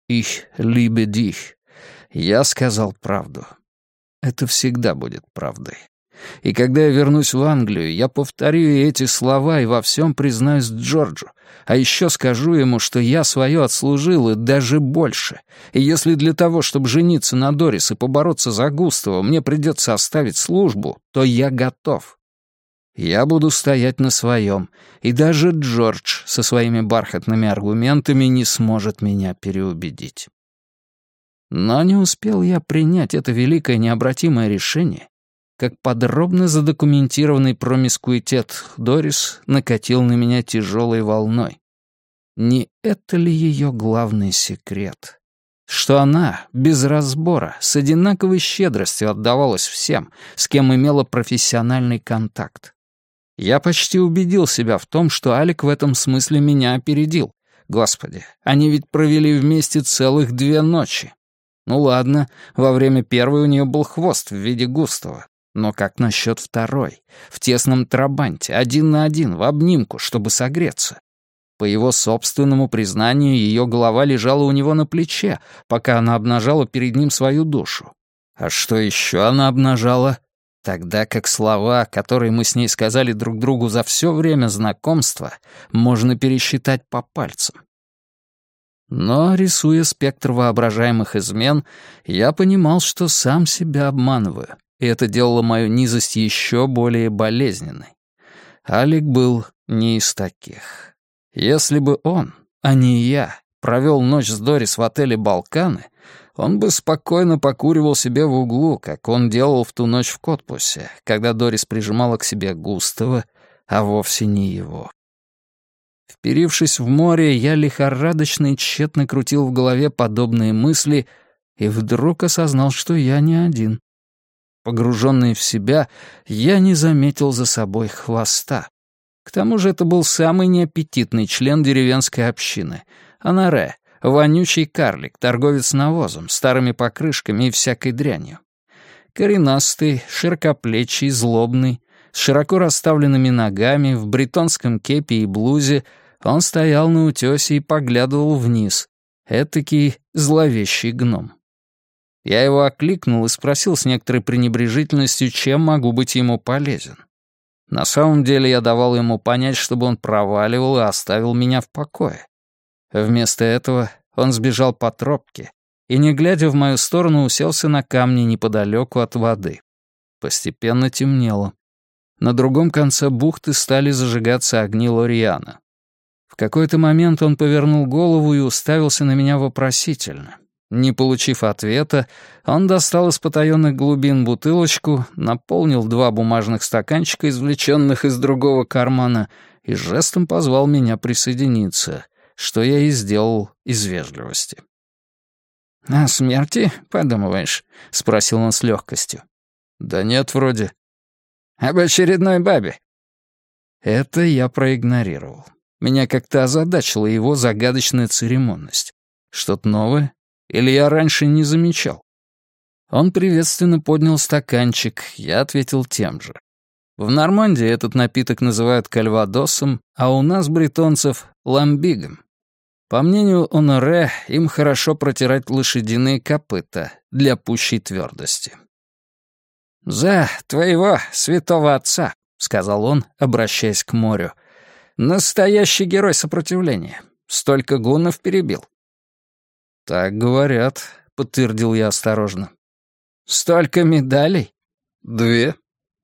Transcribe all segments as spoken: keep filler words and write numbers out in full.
Ich liebe dich. Я сказал правду. Это всегда будет правдой. И когда я вернусь в Англию, я повторю эти слова и во всем признаюсь Джорджу. А еще скажу ему, что я свое отслужил и даже больше. И если для того, чтобы жениться на Дорис и побороться за Густава, мне придется оставить службу, то я готов. Я буду стоять на своем, и даже Джордж со своими бархатными аргументами не сможет меня переубедить. Но не успел я принять это великое необратимое решение, как подробно задокументированный промискуитет Дорис накатил на меня тяжелой волной. Не это ли ее главный секрет? Что она, без разбора, с одинаковой щедростью отдавалась всем, с кем имела профессиональный контакт. Я почти убедил себя в том, что Алик в этом смысле меня опередил. Господи, они ведь провели вместе целых две ночи. Ну ладно, во время первой у нее был хвост в виде Густава. Но как насчет второй? В тесном трабанте, один на один, в обнимку, чтобы согреться. По его собственному признанию, ее голова лежала у него на плече, пока она обнажала перед ним свою душу. А что еще она обнажала? Тогда как слова, которые мы с ней сказали друг другу за все время знакомства, можно пересчитать по пальцам. Но, рисуя спектр воображаемых измен, я понимал, что сам себя обманываю. И это делало мою низость еще более болезненной. Алик был не из таких. Если бы он, а не я, провел ночь с Дорис в отеле «Балканы», он бы спокойно покуривал себе в углу, как он делал в ту ночь в Котпусе, когда Дорис прижимала к себе Густава, а вовсе не его. Вперившись в море, я лихорадочно и тщетно крутил в голове подобные мысли и вдруг осознал, что я не один. Погруженный в себя, я не заметил за собой хвоста. К тому же это был самый неаппетитный член деревенской общины — Анаре, вонючий карлик, торговец навозом, старыми покрышками и всякой дрянью. Коренастый, широкоплечий, злобный, с широко расставленными ногами, в бретонском кепе и блузе, он стоял на утёсе и поглядывал вниз. Этакий зловещий гном. Я его окликнул и спросил с некоторой пренебрежительностью, чем могу быть ему полезен. На самом деле я давал ему понять, чтобы он проваливал и оставил меня в покое. Вместо этого он сбежал по тропке и, не глядя в мою сторону, уселся на камни неподалеку от воды. Постепенно темнело. На другом конце бухты стали зажигаться огни Лориана. В какой-то момент он повернул голову и уставился на меня вопросительно. Не получив ответа, он достал из потаённых глубин бутылочку, наполнил два бумажных стаканчика, извлеченных из другого кармана, и жестом позвал меня присоединиться, что я и сделал из вежливости. «О смерти, подумываешь?» — спросил он с легкостью. «Да нет, вроде». «Об очередной бабе?» Это я проигнорировал. Меня как-то озадачила его загадочная церемонность. Что-то новое? Или я раньше не замечал? Он приветственно поднял стаканчик, я ответил тем же. В Нормандии этот напиток называют кальвадосом, а у нас, бретонцев, ламбигом. По мнению Оноре, им хорошо протирать лошадиные копыта для пущей твердости. «За твоего святого отца», — сказал он, обращаясь к морю. «Настоящий герой сопротивления. Столько гуннов перебил». «Так говорят», — подтвердил я осторожно. «Столько медалей?» «Две».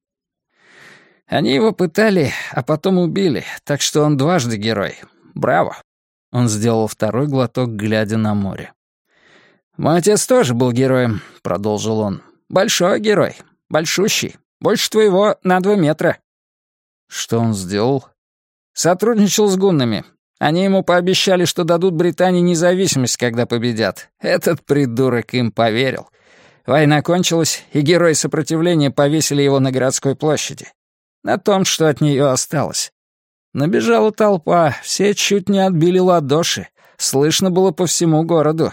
«Они его пытали, а потом убили, так что он дважды герой. Браво!» Он сделал второй глоток, глядя на море. «Мой отец тоже был героем», — продолжил он. «Большой герой, большущий, больше твоего на два метра». «Что он сделал?» «Сотрудничал с гуннами. Они ему пообещали, что дадут Британии независимость, когда победят. Этот придурок им поверил. Война кончилась, и герои сопротивления повесили его на городской площади. На том, что от нее осталось. Набежала толпа, все чуть не отбили ладоши. Слышно было по всему городу».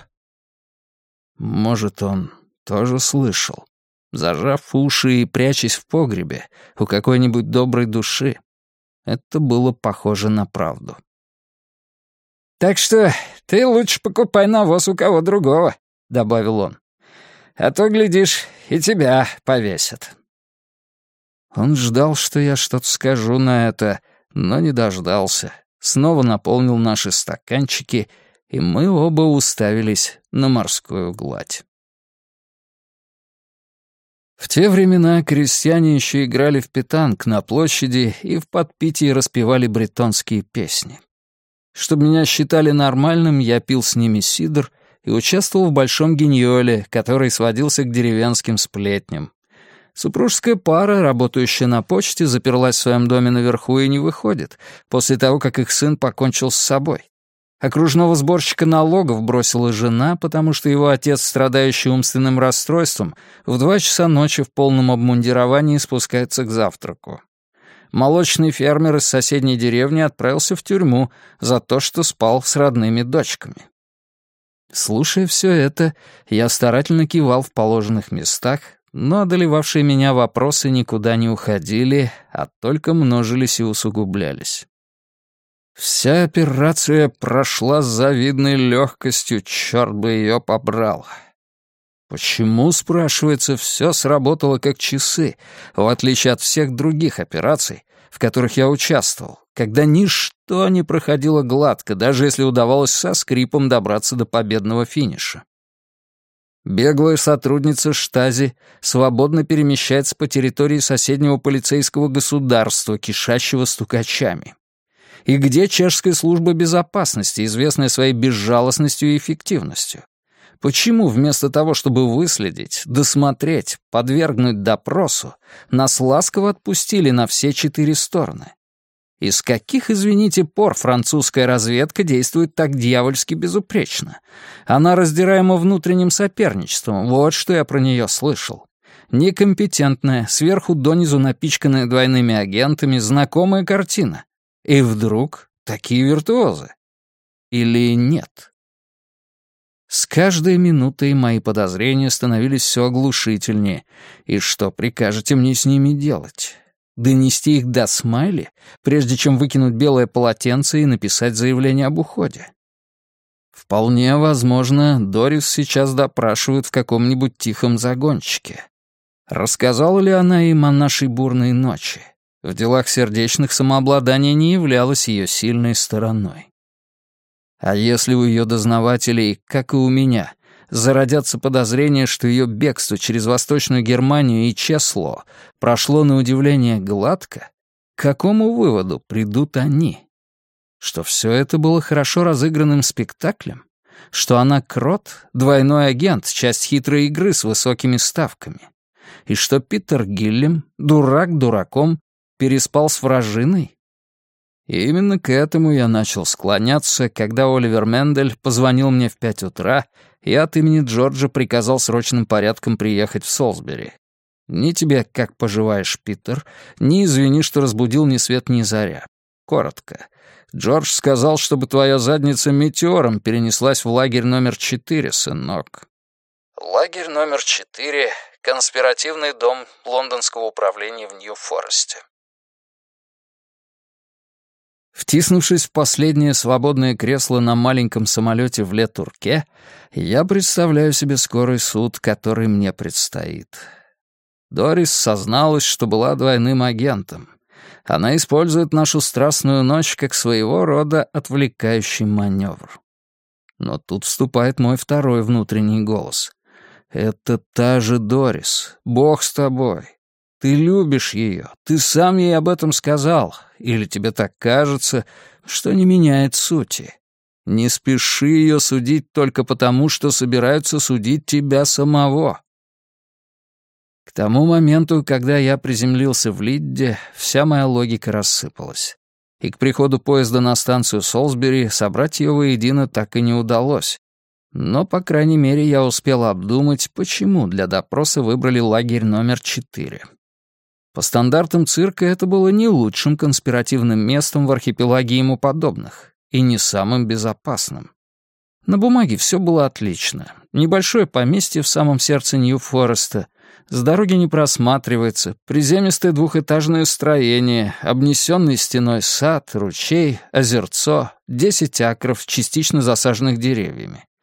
Может, он тоже слышал, зажав уши и прячась в погребе у какой-нибудь доброй души. Это было похоже на правду. «Так что ты лучше покупай навоз у кого другого», — добавил он. «А то, глядишь, и тебя повесят». Он ждал, что я что-то скажу на это, но не дождался. Снова наполнил наши стаканчики, и мы оба уставились на морскую гладь. В те времена крестьяне еще играли в петанг на площади и в подпитии распевали бретонские песни. Чтобы меня считали нормальным, я пил с ними сидр и участвовал в большом гиньоле, который сводился к деревенским сплетням. Супружеская пара, работающая на почте, заперлась в своем доме наверху и не выходит, после того, как их сын покончил с собой. Окружного сборщика налогов бросила жена, потому что его отец, страдающий умственным расстройством, в два часа ночи в полном обмундировании спускается к завтраку. Молочный фермер из соседней деревни отправился в тюрьму за то, что спал с родными дочками. Слушая все это, я старательно кивал в положенных местах, но одолевавшие меня вопросы никуда не уходили, а только множились и усугублялись. Вся операция прошла с завидной легкостью, черт бы ее побрал. Почему, спрашивается, все сработало как часы, в отличие от всех других операций, в которых я участвовал, когда ничто не проходило гладко, даже если удавалось со скрипом добраться до победного финиша? Беглая сотрудница Штази свободно перемещается по территории соседнего полицейского государства, кишащего стукачами. И где чешская служба безопасности, известная своей безжалостностью и эффективностью? Почему вместо того, чтобы выследить, досмотреть, подвергнуть допросу, нас ласково отпустили на все четыре стороны? Из каких, извините, пор французская разведка действует так дьявольски безупречно? Она раздираема внутренним соперничеством, вот что я про нее слышал. Некомпетентная, сверху донизу напичканная двойными агентами, знакомая картина. И вдруг такие виртуозы? Или нет? С каждой минутой мои подозрения становились все оглушительнее. И что прикажете мне с ними делать? Донести их до Смайли, прежде чем выкинуть белое полотенце и написать заявление об уходе? Вполне возможно, Дорис сейчас допрашивают в каком-нибудь тихом загончике. Рассказала ли она им о нашей бурной ночи? В делах сердечных самообладание не являлось ее сильной стороной. А если у ее дознавателей, как и у меня, зародятся подозрения, что ее бегство через Восточную Германию и Чесло прошло на удивление гладко, к какому выводу придут они? Что все это было хорошо разыгранным спектаклем? Что она крот, двойной агент, часть хитрой игры с высокими ставками? И что Питер Гиллем, дурак дураком, переспал с вражиной? И именно к этому я начал склоняться, когда Оливер Мендель позвонил мне в пять утра и от имени Джорджа приказал срочным порядком приехать в Солсбери. Ни тебе «как поживаешь, Питер», ни извини, что разбудил ни свет ни заря. Коротко. Джордж сказал, чтобы твоя задница метеором перенеслась в лагерь номер четыре, сынок. Лагерь номер четыре — конспиративный дом лондонского управления в Нью-Форесте. Втиснувшись в последнее свободное кресло на маленьком самолете в Ле-Турке, я представляю себе скорый суд, который мне предстоит. Дорис созналась, что была двойным агентом. Она использует нашу страстную ночь как своего рода отвлекающий маневр. Но тут вступает мой второй внутренний голос. «Это та же Дорис. Бог с тобой. Ты любишь ее. Ты сам ей об этом сказал. Или тебе так кажется, что не меняет сути. Не спеши ее судить только потому, что собираются судить тебя самого». К тому моменту, когда я приземлился в Лидде, вся моя логика рассыпалась. И к приходу поезда на станцию Солсбери собрать ее воедино так и не удалось. Но, по крайней мере, я успел обдумать, почему для допроса выбрали лагерь номер четыре. По стандартам цирка это было не лучшим конспиративным местом в архипелаге ему подобных, и не самым безопасным. На бумаге все было отлично. Небольшое поместье в самом сердце Нью-Фореста, С дороги не просматривается, приземистое двухэтажное строение, обнесенный стеной сад, ручей, озерцо, десять акров, частично засаженных деревьями.